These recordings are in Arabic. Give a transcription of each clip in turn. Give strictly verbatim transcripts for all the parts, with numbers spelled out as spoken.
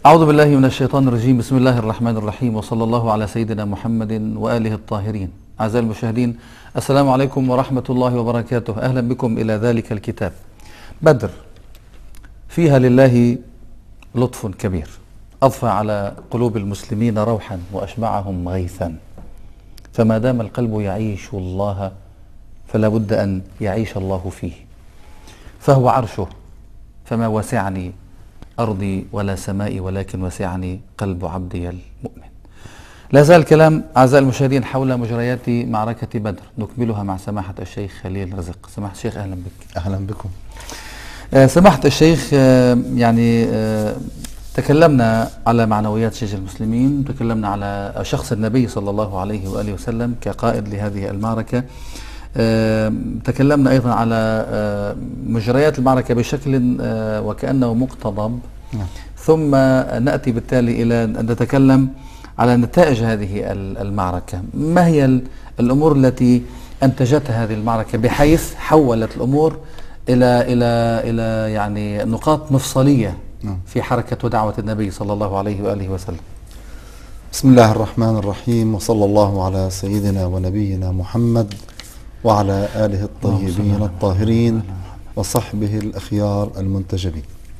أعوذ بالله من الشيطان الرجيم. بسم الله الرحمن الرحيم، وصلى الله على سيدنا محمد وآله الطاهرين. أعزائي المشاهدين، السلام عليكم ورحمة الله وبركاته. أهلا بكم إلى ذلك الكتاب بدر، فيها لله لطف كبير أضفى على قلوب المسلمين روحا وأشبعهم غيثا، فما دام القلب يعيش الله فلا بد أن يعيش الله فيه، فهو عرشه، فما وسعني أرضي ولا سمائي ولكن وسعني قلب عبدي المؤمن. لا زال الكلام أعزائي المشاهدين حول مجريات معركة بدر، نكملها مع سماحة الشيخ خليل رزق. سماحة الشيخ أهلا بك. أهلا بكم. آه سماحة الشيخ، آه يعني آه تكلمنا على معنويات جيش المسلمين، تكلمنا على شخص النبي صلى الله عليه وآله وسلم كقائد لهذه المعركة، آه تكلمنا أيضا على آه مجريات المعركة بشكل آه وكأنه مقتضب، نعم. ثم نأتي بالتالي إلى أن نتكلم على نتائج هذه المعركة. ما هي الأمور التي أنتجتها هذه المعركة بحيث حولت الأمور إلى إلى إلى يعني نقاط مفصلية في حركة ودعوة النبي صلى الله عليه وآله وسلم؟ بسم الله الرحمن الرحيم، وصلى الله على سيدنا ونبينا محمد وعلى آله الطيبين الطاهرين وصحبه الأخيار المنتجبين.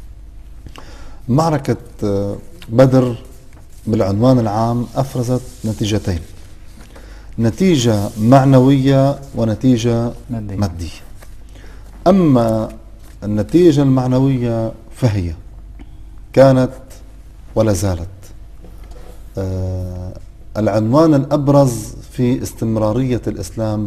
معركة بدر بالعنوان العام أفرزت نتيجتين، نتيجة معنوية ونتيجة مادية. أما النتيجة المعنوية فهي كانت ولا زالت آه العنوان الأبرز في استمرارية الإسلام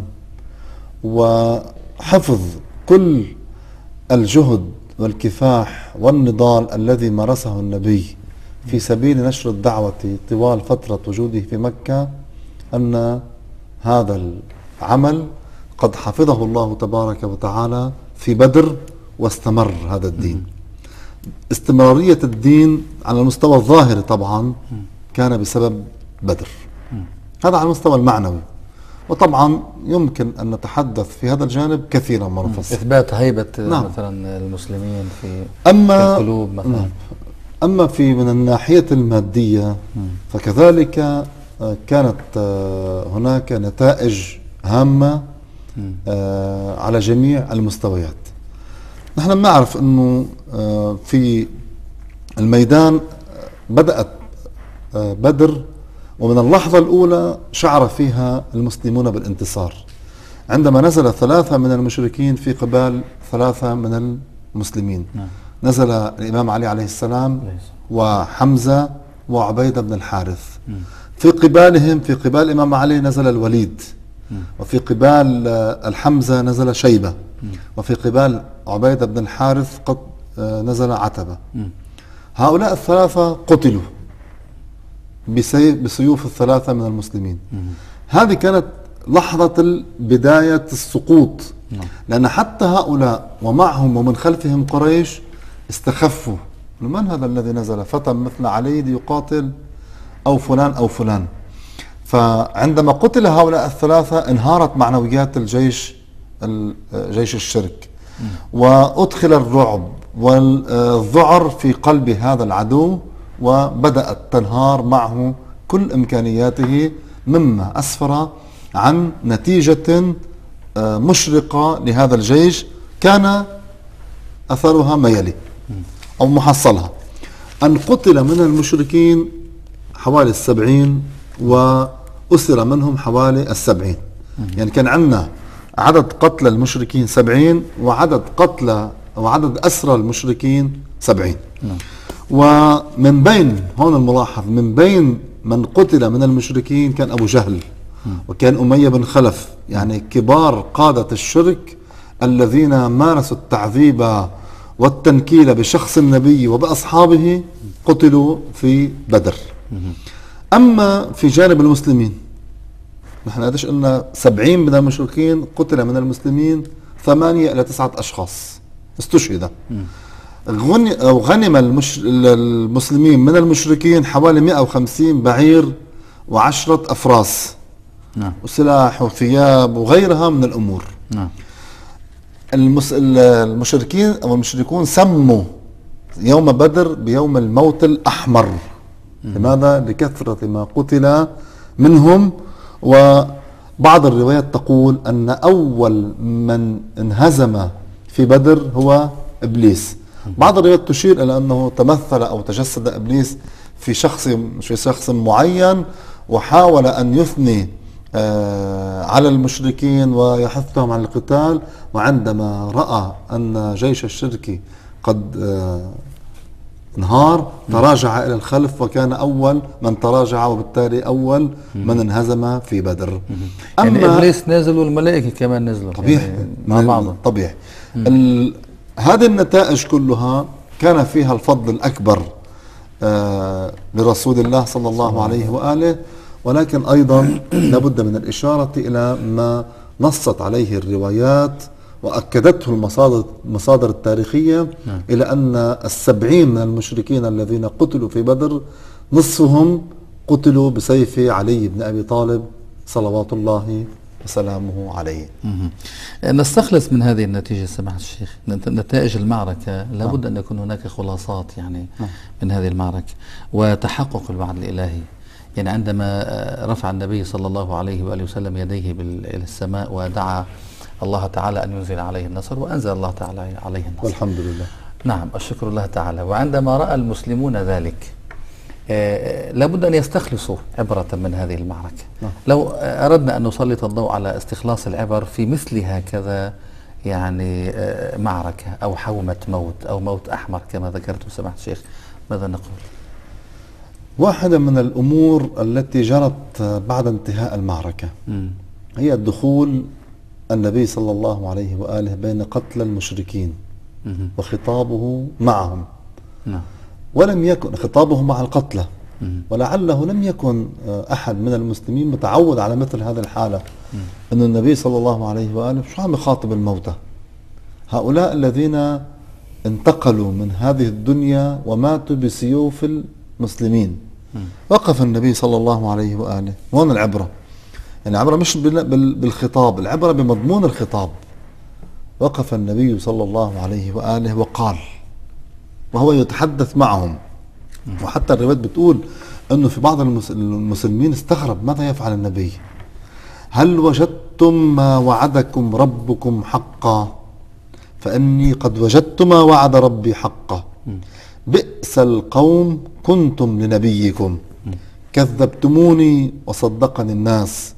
وحفظ كل الجهد والكفاح والنضال الذي مارسه النبي في سبيل نشر الدعوة طوال فترة وجوده في مكة، أن هذا العمل قد حفظه الله تبارك وتعالى في بدر واستمر هذا الدين. استمرارية الدين على المستوى الظاهري طبعا كان بسبب بدر، هذا على المستوى المعنوي، وطبعا يمكن أن نتحدث في هذا الجانب كثيرا ونفصل. إثبات هيبة نعم. مثلا المسلمين في, أما في القلوب مثلا. نعم. أما في من الناحية المادية فكذلك كانت هناك نتائج هامة على جميع المستويات. نحن نعرف أنه في الميدان بدأت بدر، ومن اللحظة الأولى شعر فيها المسلمون بالانتصار عندما نزل ثلاثة من المشركين في قبال ثلاثة من المسلمين. نعم. نزل الإمام علي عليه السلام وحمزة وعبيدة بن الحارث. في قبالهم في قبال الإمام علي نزل الوليد، وفي قبال الحمزة نزل شيبة، وفي قبال عبيدة بن الحارث قد نزل عتبة. هؤلاء الثلاثة قتلوا بسيوف الثلاثة من المسلمين. هذه كانت لحظة بداية السقوط، لأن حتى هؤلاء ومعهم ومن خلفهم قريش استخفوا، من هذا الذي نزل فتى مثل علي ليقاتل أو فلان أو فلان. فعندما قتل هؤلاء الثلاثة انهارت معنويات الجيش جيش الشرك، وأدخل الرعب والذعر في قلب هذا العدو، وبدأت تنهار معه كل إمكانياته، مما أسفر عن نتيجة مشرقة لهذا الجيش كان أثرها ما يلي أو محصلها: أن قتل من المشركين حوالي السبعين وأسر منهم حوالي السبعين. يعني كان عندنا عدد قتلى المشركين سبعين وعدد قتلى وعدد أسرى المشركين سبعين. ومن بين هون الملاحظ من بين من قتل من المشركين كان أبو جهل وكان أمية بن خلف، يعني كبار قادة الشرك الذين مارسوا التعذيب والتنكيل بشخص النبي وبأصحابه قتلوا في بدر. أما في جانب المسلمين نحن قديش قلنا سبعين من المشركين قتل من المسلمين ثمانية إلى تسعة أشخاص استشهد. غنم المش... المسلمين من المشركين حوالي مئة وخمسين بعير وعشرة أفراس، نعم. وسلاح وثياب وغيرها من الأمور. نعم. المس... المشركين أو المشركون سموا يوم بدر بيوم الموت الأحمر. لماذا؟ لكثرة ما قتل منهم. وبعض الروايات تقول أن أول من انهزم في بدر هو إبليس. بعض الروايات تشير إلى أنه تمثل أو تجسد إبليس في شخص في شخص معين، وحاول أن يثني آه على المشركين ويحثهم على القتال، وعندما رأى أن جيش الشرك قد آه انهار تراجع إلى الخلف، وكان أول من تراجع وبالتالي أول من انهزم في بدر. يعني إبليس نازل والملائكة كمان نزلوا طبيعي يعني مع بعض. طبيعي. هذه النتائج كلها كان فيها الفضل الأكبر آه لرسول الله صلى الله عليه وآله، ولكن أيضا لابد من الإشارة إلى ما نصت عليه الروايات وأكدته المصادر المصادر التاريخية، نعم. إلى أن السبعين من المشركين الذين قتلوا في بدر نصفهم قتلوا بسيف علي بن أبي طالب صلوات الله وسلامه عليه. مم. نستخلص من هذه النتيجة سماحة الشيخ نتائج المعركة لابد نعم. أن يكون هناك خلاصات يعني نعم. من هذه المعركة وتحقق الوعد الإلهي. يعني عندما رفع النبي صلى الله عليه وآله وسلم يديه إلى السماء ودعا الله تعالى أن ينزل عليه النصر، وأنزل الله تعالى عليه النصر والحمد لله. نعم الشكر الله تعالى. وعندما رأى المسلمون ذلك آه لابد أن يستخلصوا عبرة من هذه المعركة. نعم. لو أردنا أن نسلط الضوء على استخلاص العبر في مثل هكذا يعني آه معركة أو حومة موت أو موت أحمر كما ذكرت سماحة الشيخ، ماذا نقول؟ واحدة من الأمور التي جرت بعد انتهاء المعركة م. هي الدخول النبي صلى الله عليه وآله بين قتل المشركين م. وخطابه معهم. نعم. ولم يكن خطابه مع القتلى، ولعله لم يكن أحد من المسلمين متعود على مثل هذه الحالة، أن النبي صلى الله عليه وآله شو عم يخاطب الموتى، هؤلاء الذين انتقلوا من هذه الدنيا وماتوا بسيوف المسلمين. وقف النبي صلى الله عليه وآله، وهنا العبرة، يعني العبرة مش بالخطاب، العبرة بمضمون الخطاب. وقف النبي صلى الله عليه وآله وقال، وهو يتحدث معهم. وحتى الروايات بتقول أنه في بعض المسلمين استغرب ماذا يفعل النبي. هل وجدتم ما وعدكم ربكم حقا؟ فإني قد وجدت ما وعد ربي حقا. بئس القوم كنتم لنبيكم، كذبتموني وصدقني الناس،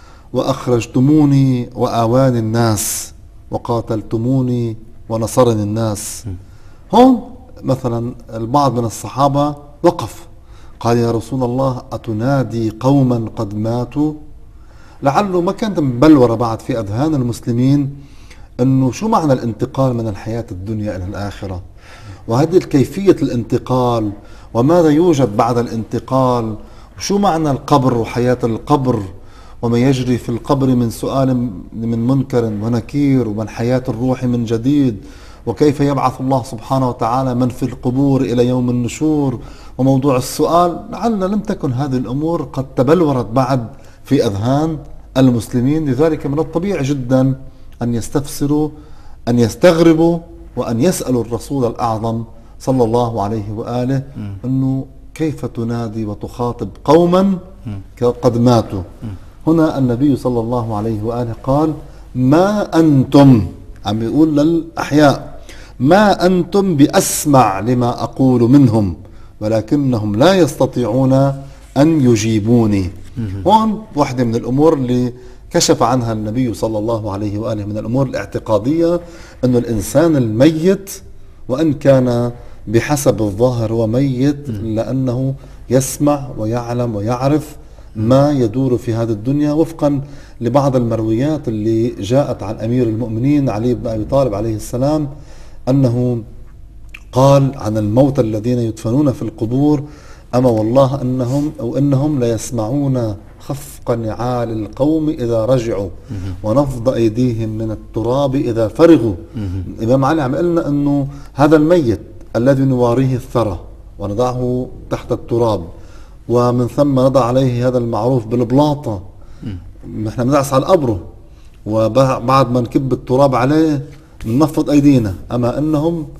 وأخرجتموني وآواني الناس، وقاتلتموني ونصرني الناس. هون مثلا البعض من الصحابة وقف قال يا رسول الله أتنادي قوما قد ماتوا؟ لعله ما كانت مبلورة بعد في أذهان المسلمين أنه شو معنى الانتقال من الحياة الدنيا إلى الآخرة، وهذه كيفية الانتقال، وماذا يوجد بعد الانتقال، وشو معنى القبر وحياة القبر، وما يجري في القبر من سؤال من منكر ونكير، ومن حياة الروح من جديد، وكيف يبعث الله سبحانه وتعالى من في القبور إلى يوم النشور، وموضوع السؤال. لعل لم تكن هذه الأمور قد تبلورت بعد في أذهان المسلمين، لذلك من الطبيعي جدا أن يستفسروا، أن يستغربوا، وأن يسألوا الرسول الأعظم صلى الله عليه وآله أنه كيف تنادي وتخاطب قوما قد ماتوا. هنا النبي صلى الله عليه وآله قال ما أنتم، عم يقول للأحياء، ما أنتم بأسمع لما أقول منهم، ولكنهم لا يستطيعون أن يجيبوني. هون واحدة من الأمور اللي كشف عنها النبي صلى الله عليه وآله من الأمور الاعتقادية، أن الإنسان الميت وأن كان بحسب الظاهر هو ميت لأنه يسمع ويعلم ويعرف ما يدور في هذه الدنيا، وفقا لبعض المرويات اللي جاءت عن أمير المؤمنين علي بن أبي طالب عليه السلام أنه قال عن الموتى الذين يدفنون في القبور أما والله أنهم أو أنهم ليسمعون خفق نعال القوم إذا رجعوا ونفض أيديهم من التراب إذا فرغوا. الإمام علي عم قلنا أنه هذا الميت الذي نواريه الثرى ونضعه تحت التراب، ومن ثم نضع عليه هذا المعروف بالبلاطة، نحن بندعس على قبره، وبعد ما نكب التراب عليه ننفض أيدينا، أما أنهم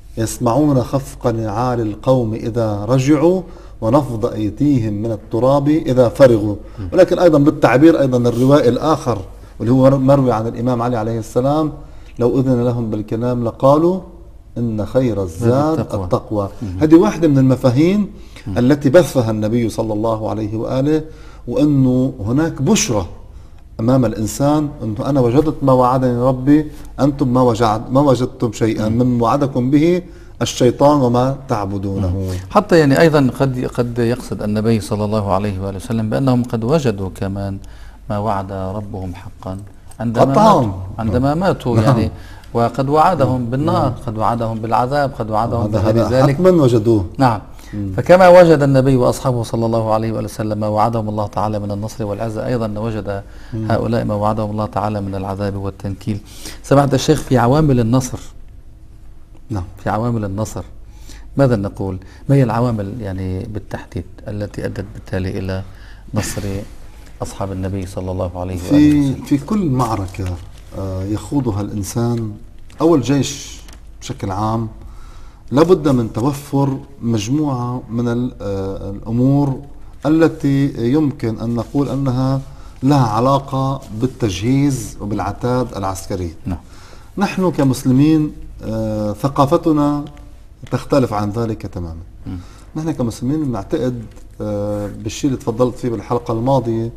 يسمعون خفق نعال القوم إذا رجعوا ونفض أيديهم من التراب إذا فرغوا. ولكن أيضا بالتعبير أيضا الروائي الآخر واللي هو مروي عن الإمام علي عليه السلام: لو أذن لهم بالكلام لقالوا إن خير الزاد التقوى, التقوى. هذه واحدة من المفاهيم التي بثها النبي صلى الله عليه وآله، وأنه هناك بشرى أمام الإنسان أنه أنا وجدت ما وعدني ربي، أنتم ما, وجد ما وجدتم شيئا من وعدكم به الشيطان وما تعبدونه. حتى يعني أيضا قد قد يقصد النبي صلى الله عليه وآله وسلم بأنهم قد وجدوا كمان ما وعد ربهم حقا عندما ماتوا, عندما ماتوا يعني، وقد وعدهم بالنار، قد وعدهم بالعذاب، قد وعدهم بغير ذلك، حتما وجدوه. نعم. فكما وجد النبي وأصحابه صلى الله عليه وآله وسلم ما وعدهم الله تعالى من النصر والعزة، أيضا وجد هؤلاء ما وعدهم الله تعالى من العذاب والتنكيل. سمعت الشيخ في عوامل النصر، نعم، في عوامل النصر ماذا نقول؟ ما هي العوامل يعني بالتحديد التي أدت بالتالي إلى نصر أصحاب النبي صلى الله عليه وآله في وسلم؟ في كل معركة يخوضها الإنسان أو الجيش بشكل عام لابد من توفر مجموعة من الأمور التي يمكن أن نقول أنها لها علاقة بالتجهيز وبالعتاد العسكري. نعم. نحن كمسلمين ثقافتنا تختلف عن ذلك تماما. م. نحن كمسلمين نعتقد بالشيء اللي تفضلت فيه بالحلقة الماضية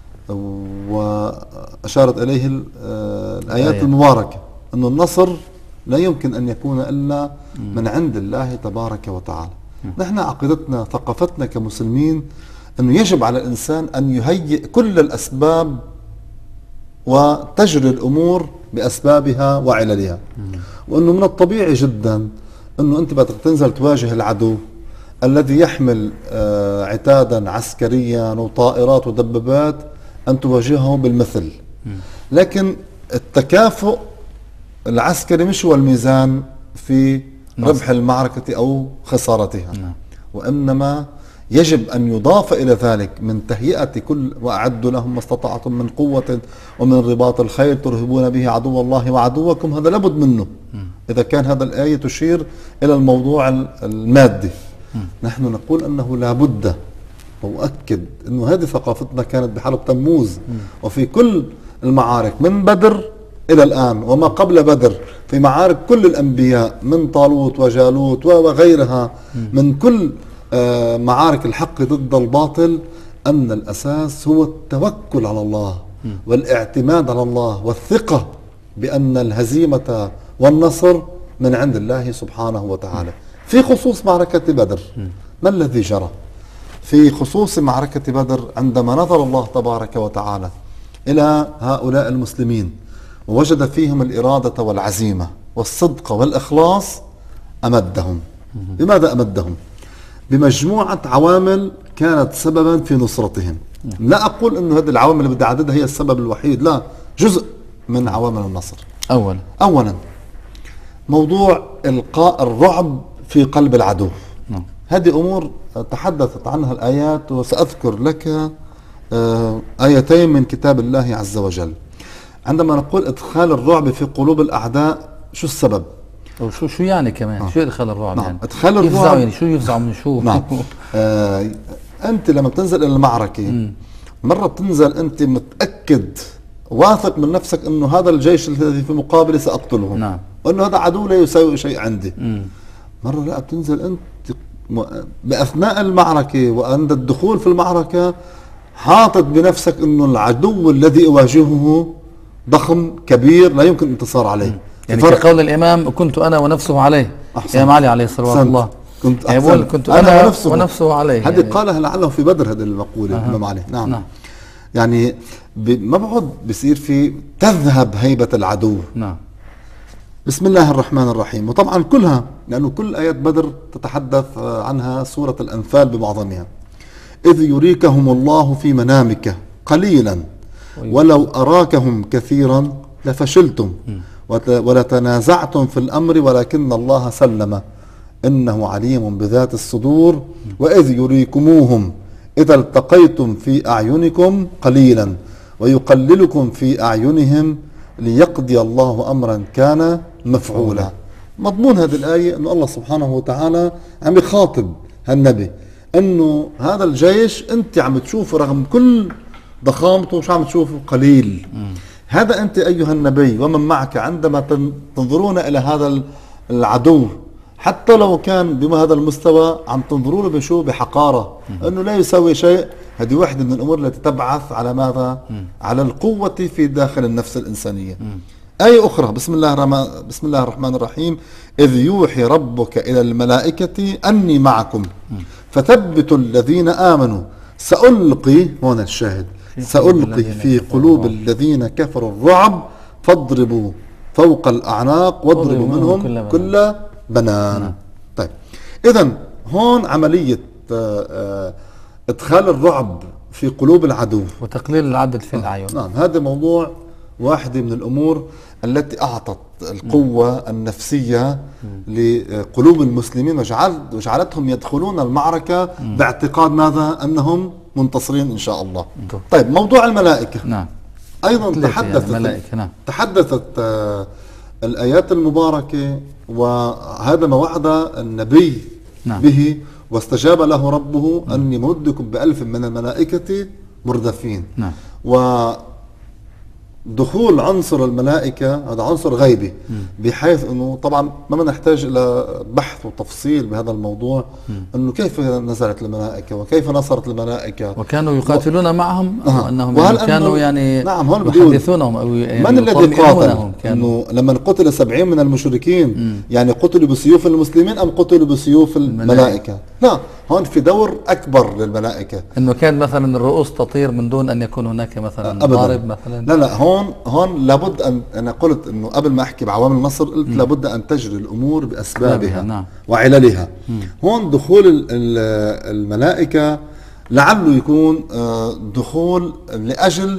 وأشارت إليه الآيات المباركة، أن النصر لا يمكن أن يكون إلا من عند الله تبارك وتعالى. نحن عقيدتنا ثقافتنا كمسلمين أنه يجب على الإنسان أن يهيئ كل الأسباب وتجري الأمور بأسبابها وعللها، وأنه من الطبيعي جدا أنه أنت بدك تنزل تواجه العدو الذي يحمل عتادا عسكريا وطائرات ودبابات أن تواجهه بالمثل. لكن التكافؤ العسكري مش هو الميزان في ربح المعركة أو خسارتها، وإنما يجب أن يضاف إلى ذلك من تهيئة كل وأعدوا لهم ما استطعتم من قوة ومن رباط الخيل ترهبون به عدو الله وعدوكم. هذا لابد منه إذا كان هذا الآية تشير إلى الموضوع المادي. نحن نقول أنه لابد، وأؤكد أنه هذه ثقافتنا كانت بحرب تموز وفي كل المعارك من بدر إلى الآن وما قبل بدر، في معارك كل الأنبياء من طالوت وجالوت وغيرها من كل معارك الحق ضد الباطل، أن الأساس هو التوكل على الله والاعتماد على الله والثقة بأن الهزيمة والنصر من عند الله سبحانه وتعالى. في خصوص معركة بدر ما الذي جرى؟ في خصوص معركة بدر عندما نظر الله تبارك وتعالى إلى هؤلاء المسلمين ووجد فيهم الإرادة والعزيمة والصدق والإخلاص أمدهم. بماذا أمدهم؟ بمجموعة عوامل كانت سببا في نصرتهم. لا أقول أن هذه العوامل اللي بدي أعددها هي السبب الوحيد، لا، جزء من عوامل النصر. أولا أولا موضوع إلقاء الرعب في قلب العدو. م. هذه أمور تحدثت عنها الآيات، وسأذكر لك آيتين من كتاب الله عز وجل. عندما نقول إدخال الرعب في قلوب الأعداء، شو السبب؟ وشو شو يعني كمان؟ آه. شو إدخال الرعب؟ نعم. يعني إدخال الرعب يفزعوا، يعني شو يفزعوا من شو؟ نعم. آه أنت لما بتنزل إلى المعركة م. مرة بتنزل أنت متأكد واثق من نفسك أنه هذا الجيش الذي في مقابلي سأقتله، نعم، وأنه هذا عدو لا يساوي شيء عندي. م. مرة لا، بتنزل أنت بأثناء المعركة وعند الدخول في المعركة حاطط بنفسك أنه العدو الذي أواجهه ضخم كبير لا يمكن انتصار عليه. م. يعني كقول الإمام كنت أنا ونفسه عليه. أحسن. إمام علي عليه صلوات الله كنت يقول كنت أنا, أنا ونفسه, ونفسه عليه. هذه يعني قالها لعله في بدر هذه المقولة الإمام أه. علي. نعم. نعم. يعني ما بعد بصير في تذهب هيبة العدو. نعم. بسم الله الرحمن الرحيم. وطبعا كلها، لأنه كل آيات بدر تتحدث عنها سورة الأنفال بمعظمها. إذ يريكهم الله في منامك قليلا ولو أراكهم كثيرا لفشلتم ولتنازعتم في الأمر ولكن الله سلم إنه عليم بذات الصدور. وإذ يريكموهم إذا التقيتم في أعينكم قليلا ويقللكم في أعينهم ليقضي الله أمرا كان مفعولا. مضمون هذه الآية أنه الله سبحانه وتعالى عم يخاطب هالنبي أنه هذا الجيش أنت عم تشوفه رغم كل ضخامته مش عم تشوفه قليل. م. هذا أنت أيها النبي ومن معك عندما تنظرون إلى هذا العدو حتى لو كان بهذا المستوى عم تنظروا له بشو بحقارة أنه لا يسوي شيء. هذه واحدة من الأمور التي تبعث على ماذا؟ م. على القوة في داخل النفس الإنسانية. م. آية أخرى بسم الله الرحمن بسم الله الرحمن الرحيم إذ يوحي ربك إلى الملائكة أني معكم فثبتوا الذين آمنوا سألقي هنا الشاهد سألقي في قلوب الذين كفروا الرعب فاضربوا فوق الأعناق واضربوا منهم كل بنان. طيب إذن هون عملية إدخال الرعب في قلوب العدو وتقليل العدد في الأعين. نعم هذا موضوع واحدة من الأمور التي أعطت القوة م. النفسية م. لقلوب المسلمين وجعل وجعلتهم يدخلون المعركة م. باعتقاد ماذا؟ أنهم منتصرين إن شاء الله. م. طيب موضوع الملائكة نعم. أيضا تحدثت يعني نعم. تحدثت آه الآيات المباركة وهذا ما وعد النبي نعم. به واستجاب له ربه م. أني ممدكم بألف من الملائكة مردفين. نعم. و دخول عنصر الملائكة هذا عنصر غيبي م. بحيث أنه طبعا ما نحتاج إلى بحث وتفصيل بهذا الموضوع م. أنه كيف نزلت الملائكة وكيف نصرت الملائكة وكانوا يقاتلون و... معهم أه. وأنهم يعني كانوا يعني نعم يحدثونهم أو يعني من الذي قاتل أنه لما قتل سبعين من المشركين م. يعني قتلوا بسيوف المسلمين أم قتلوا بسيوف الملائكة, الملائكة. لا هون في دور أكبر للملائكة أنه كان مثلا الرؤوس تطير من دون أن يكون هناك مثلا ضارب مثلا. لا لا هون هون لابد أن أنا قلت أنه قبل ما أحكي بعوامل النصر قلت م. لابد أن تجري الأمور بأسبابها نعم. وعللها. م. هون دخول الملائكة لعله يكون دخول لأجل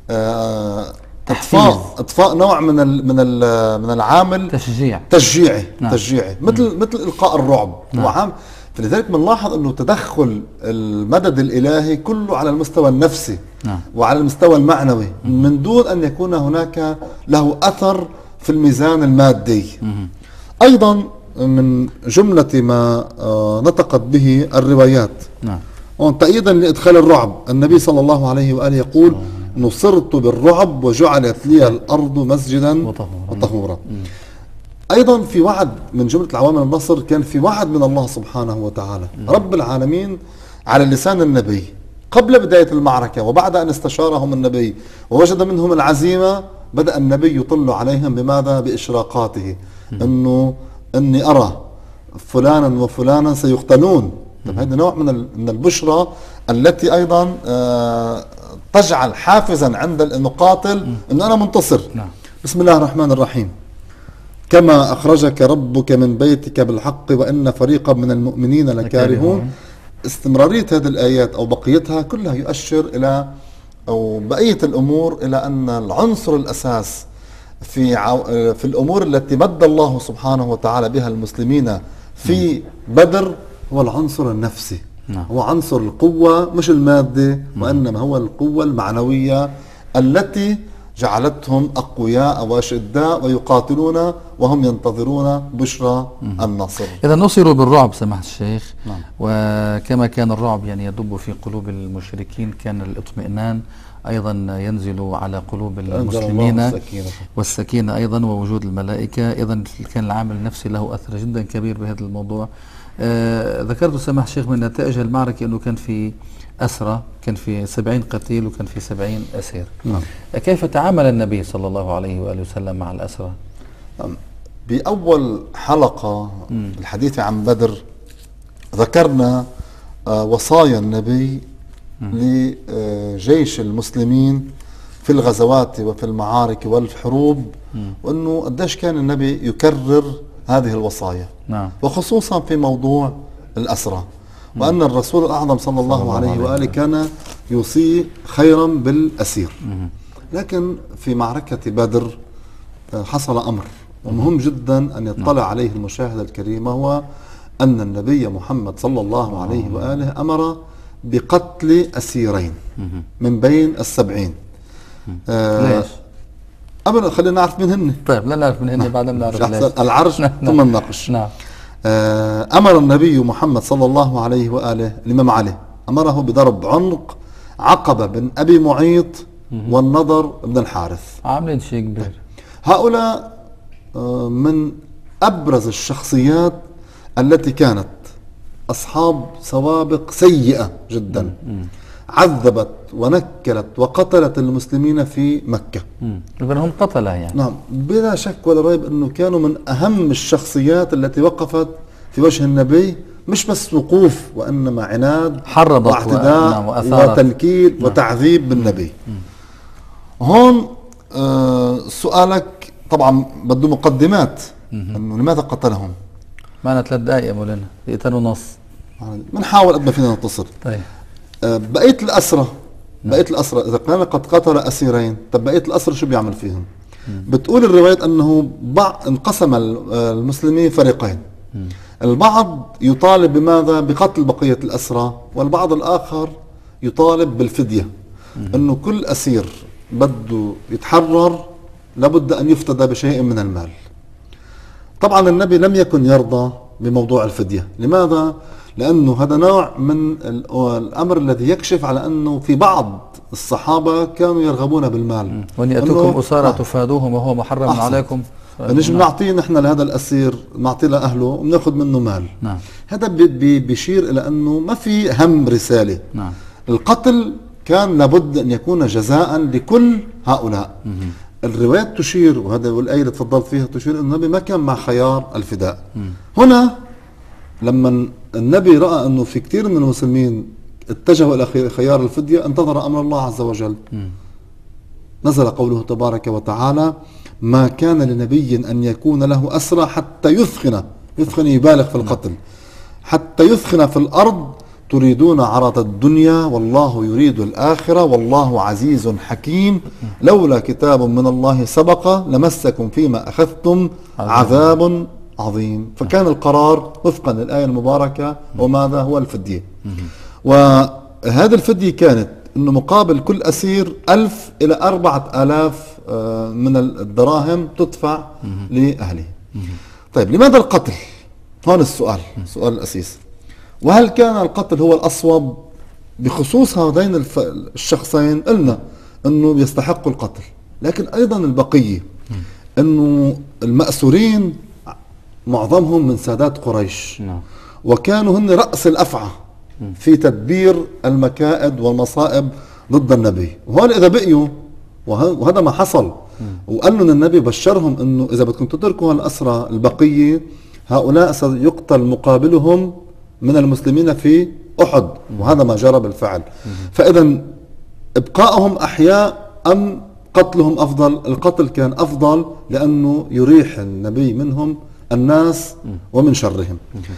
اطفاء اطفاء نوع من ال من ال من العامل تشجيع تشجيعي نعم. تشجيعي مثل مثل إلقاء الرعب نعم. وعام فلذلك بنلاحظ انه تدخل المدد الالهي كله على المستوى النفسي نعم. وعلى المستوى المعنوي مم. من دون ان يكون هناك له اثر في الميزان المادي. مم. ايضا من جملة ما نطقت به الروايات نعم. تأييدا لإدخال الرعب النبي صلى الله عليه وآله يقول نصرت بالرعب وجعلت لي الأرض مسجدا وطهورا. أيضا في وعد من جملة العوامل النصر كان في وعد من الله سبحانه وتعالى م. رب العالمين على لسان النبي قبل بداية المعركة وبعد أن استشارهم النبي ووجد منهم العزيمة بدأ النبي يطل عليهم بماذا؟ بإشراقاته م. أنه أني أرى فلانا وفلانا سيقتلون. طيب هذا نوع من من البشرى التي أيضا آه تجعل حافزا عند المقاتل أنه أنا منتصر. نعم. بسم الله الرحمن الرحيم كما أخرجك ربك من بيتك بالحق وإن فريقا من المؤمنين لكارهون. استمرارية هذه الآيات أو بقيتها كلها يؤشر إلى أو بقية الأمور إلى أن العنصر الأساس في عو... في الأمور التي مد الله سبحانه وتعالى بها المسلمين في بدر هو العنصر النفسي. نعم. هو عنصر القوة مش المادة وإنما هو القوة المعنوية التي جعلتهم أقوياء وأشداء ويقاتلون وهم ينتظرون بشرى النصر. إذا نصروا بالرعب سماحة الشيخ. نعم. وكما كان الرعب يعني يدب في قلوب المشركين كان الاطمئنان أيضا ينزل على قلوب المسلمين والسكينة. والسكينة أيضا ووجود الملائكة. إذا كان العامل النفسي له أثر جدا كبير بهذا الموضوع. آه ذكرت سماحة الشيخ من نتائج المعركة أنه كان في أسرى كان في سبعين قتيل وكان في سبعين أسير. نعم. كيف تعامل النبي صلى الله عليه وآله وسلم مع الأسرى؟ بأول حلقة م. الحديث عن بدر ذكرنا آه وصايا النبي م. لجيش المسلمين في الغزوات وفي المعارك والحروب م. وأنه قديش كان النبي يكرر هذه الوصايا. نعم. وخصوصا في موضوع الأسرى وأن الرسول الأعظم صلى الله عليه وآله كان يوصي خيرا بالأسير. لكن في معركة بدر حصل أمر ومهم جدا أن يطلع عليه المشاهد الكريم وهو أن النبي محمد صلى الله عليه وآله أمر بقتل أسيرين من بين السبعين. آه ليش؟ قبل خلينا نعرف مين هن. طيب لا نعرف من هن بعدين نعرف ليش. العرش ثم نناقش. نعم. آه أمر النبي محمد صلى الله عليه وآله الإمام علي أمره بضرب عنق عقبة بن أبي معيط والنضر بن الحارث. عاملين شيء كبير. هؤلاء آه من أبرز الشخصيات التي كانت أصحاب سوابق سيئة جدا، عذبت ونكلت وقتلت المسلمين في مكة. إذن هم قتلة يعني. نعم بلا شك ولا ريب أنه كانوا من أهم الشخصيات التي وقفت في وجه النبي، مش بس وقوف وإنما عناد، حرضت واعتداء و... وتنكيل نعم. وتعذيب بالنبي. مم. هون آه سؤالك طبعا بده مقدمات أنه لماذا قتلهم؟ معنا ثلاث دقائق يا مولانا، دقيقتين ونص. بنحاول قد ما فينا نتصل. طيب آه بقية الأسرة بقية الأسرة إذا كان قد قتل أسيرين، طب بقية الأسرة شو بيعمل فيهم؟ مم. بتقول الروايات أنه بعض انقسم المسلمين فريقين. مم. البعض يطالب بماذا؟ بقتل بقية الأسرى، والبعض الآخر يطالب بالفدية. مم. أنه كل أسير بده يتحرر لابد أن يفتدى بشيء من المال. طبعا النبي لم يكن يرضى بموضوع الفدية. لماذا؟ لأنه هذا نوع من الأمر الذي يكشف على أنه في بعض الصحابة كانوا يرغبون بالمال. وأن يأتوكم أسارى تفادوهم وهو محرم أحسن. عليكم. فنجي بنعطيه نحن لهذا الأسير، نعطيه لأهله وبناخذ منه مال. نعم. هذا بي بيشير إلى أنه ما في هم رسالة. نعم. القتل كان لابد أن يكون جزاء لكل هؤلاء. مم. الروايات تشير، وهذا والآية اللي تفضلت فيها تشير أن النبي ما كان مع خيار الفداء. مم. هنا لما النبي رأى أنه في كثير من المسلمين اتجهوا إلى خيار الفدية انتظر أمر الله عز وجل. م. نزل قوله تبارك وتعالى: ما كان لنبي أن يكون له أسرى حتى يثخن، يثخن يبالغ في القتل، حتى يثخن في الأرض تريدون عرض الدنيا والله يريد الآخرة والله عزيز حكيم لولا كتاب من الله سبق لمسكم فيما أخذتم عذاب عظيم. فكان القرار وفقا للآية المباركة وماذا هو الفدية. وهذه الفدية كانت أنه مقابل كل أسير ألف إلى أربعة آلاف من الدراهم تدفع لأهله. طيب لماذا القتل؟ هون السؤال، السؤال الأسيس. وهل كان القتل هو الأصوب؟ بخصوص هذين الشخصين قلنا أنه يستحقوا القتل، لكن أيضا البقية أنه المأسورين معظمهم من سادات قريش، وكانوا هن رأس الأفعى في تدبير المكائد والمصائب ضد النبي. وهون إذا بقيوا وهذا ما حصل، وأنه النبي بشرهم أنه إذا بدكم تتركوا الأسرى البقية هؤلاء سيقتل مقابلهم من المسلمين في أحد، وهذا ما جرى بالفعل. فإذا إبقائهم أحياء أم قتلهم أفضل؟ القتل كان أفضل لأنه يريح النبي منهم الناس ومن شرهم.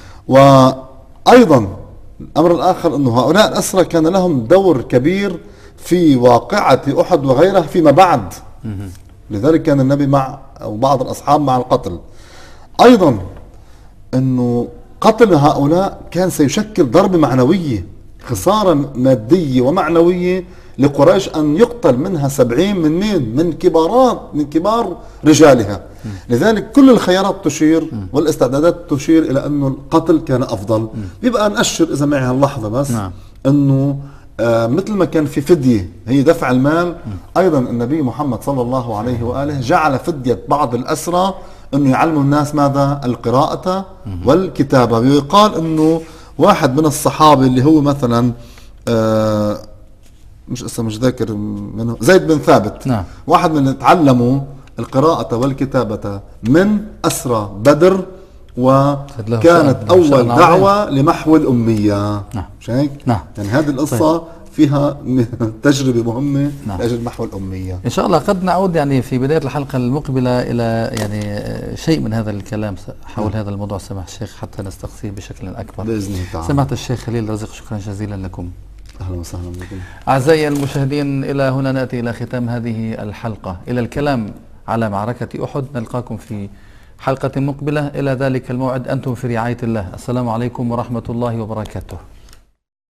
وأيضا الأمر الآخر أنه هؤلاء الأسرى كان لهم دور كبير في واقعة أحد وغيرها فيما بعد، لذلك كان النبي مع أو بعض الأصحاب مع القتل. أيضا أنه قتل هؤلاء كان سيشكل ضربة معنوية، خسارة مادية ومعنوية لقريش أن يقتل منها سبعين من مين؟ من كبارات من كبار رجالها. م. لذلك كل الخيارات تشير م. والاستعدادات تشير إلى أنه القتل كان أفضل. م. بيبقى نأشر إذا معي هاللحظة بس نعم. أنه آه مثل ما كان في فدية هي دفع المال، م. أيضا النبي محمد صلى الله عليه وآله جعل فدية بعض الأسرى أنه يعلموا الناس ماذا؟ القراءة م. والكتابة. ويقال أنه واحد من الصحابة اللي هو مثلا آه مش اسمه مش ذاكر منه، زيد بن ثابت، نعم. واحد من اللي تعلموا القراءة والكتابة من أسرى بدر، وكانت أول دعوة لمحو الأمية. نعم. مش هيك؟ نعم. يعني هذه القصة طيب. فيها تجربة مهمة نعم. لأجل محو الأمية. إن شاء الله قد نعود يعني في بداية الحلقة المقبلة إلى يعني شيء من هذا الكلام حول نعم. هذا الموضوع سماحة الشيخ حتى نستقصيه بشكل أكبر بإذن الله تعالى. سماحة الشيخ خليل رزق، شكرا جزيلا لكم. أهلا وسهلا بكم. أعزائي المشاهدين، إلى هنا نأتي إلى ختام هذه الحلقة. إلى الكلام على معركة أحد نلقاكم في حلقة مقبلة. إلى ذلك الموعد أنتم في رعاية الله. السلام عليكم ورحمة الله وبركاته.